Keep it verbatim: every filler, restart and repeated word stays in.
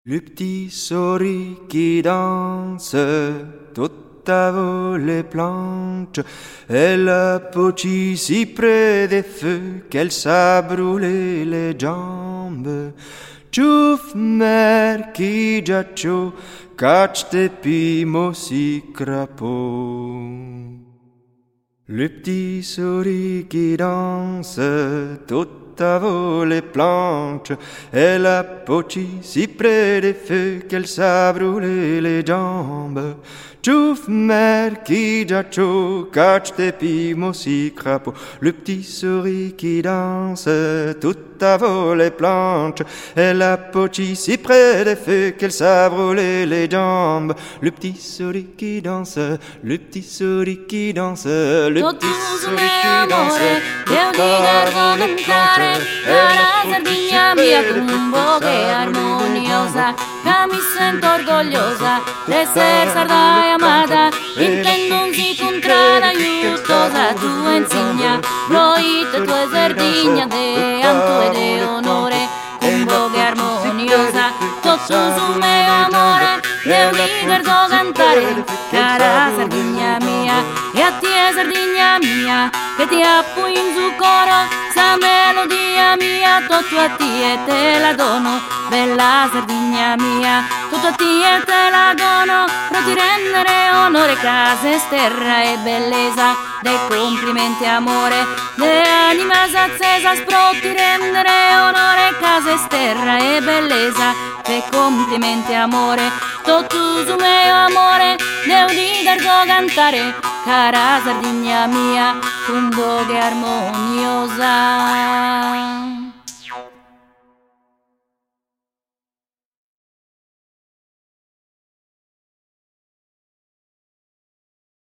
Le petit souris qui danse tout à les planches, elle a pochi si près des feux qu'elle s'a brûlé les jambes. Tchouf mer qui giaccio, catch tes pimo si crapaud. Le petit souris qui danse tout à les planches, elle a pochi si près des feux qu'elle s'a brûlé les jambes. Tchouf mer qui giaccio, catch tes pimo si crapaud. Le petit souris qui danse tout à les planches, elle a pochi si près des feux qu'elle s'a brûlé les jambes. Le petit souris qui danse, le petit souris qui danse, le petit souris qui danse. Devo dico cantare la Sardegna mia con voce armoniosa, che mi sento orgogliosa di essere sarda e amata, intendo non si contrada aiutosa, tu insegna, proite tua Sardegna de anto e de onore, con voce armoniosa, tutto su me amore, devo dico cantare, cara Sardegna mia, e a te Sardegna mia, che ti appo in su coro, sa melodia mia, tutto a te e te la dono, bella Sardegna mia, tutto a te e te la dono, per ti rendere onore, casa sterra e bellezza, dei complimenti amore, de anima accesa, spro ti rendere onore, casa sterra e bellezza, dei complimenti amore, tutto su me amore, devo di dargo cantare, cara Sardegna mia, con voce armoniosa.